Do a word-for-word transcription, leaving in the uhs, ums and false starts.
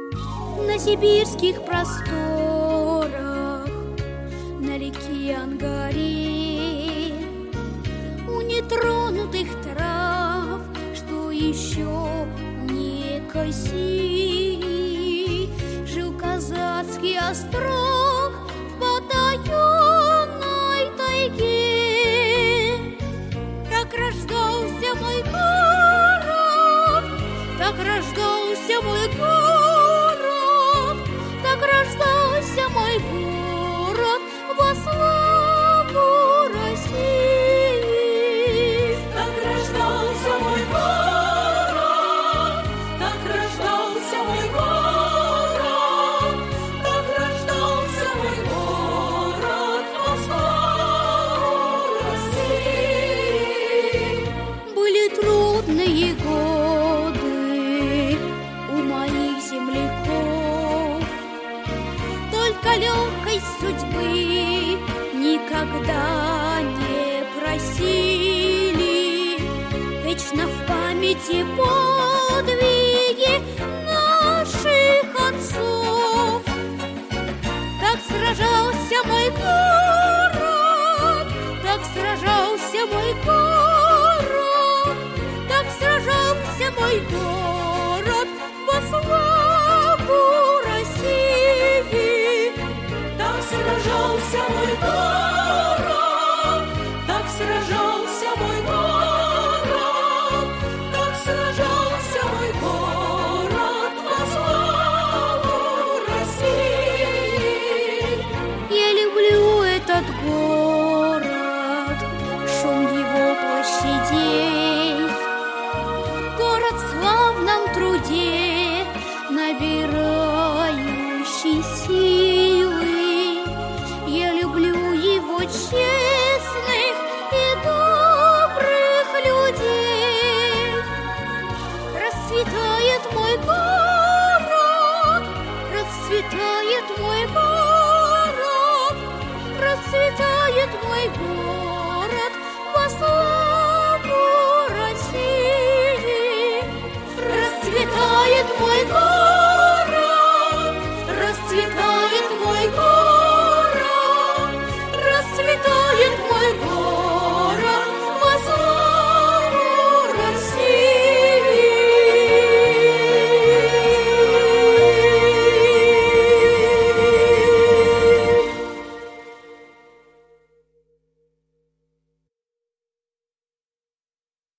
На сибирских просторах, на реке Ангаре, у нетронутых трав, что еще не косили, жил казацкий острог в потаенной тайге. Так рождался мой город, так рождался мой город, так рождался мой город во славу России. Так рождался мой город, так рождался мой город, так рождался мой город во славу России. Были трудные годы у моих земляков, только легкость судьбы никогда не просили. Вечно в памяти подвиг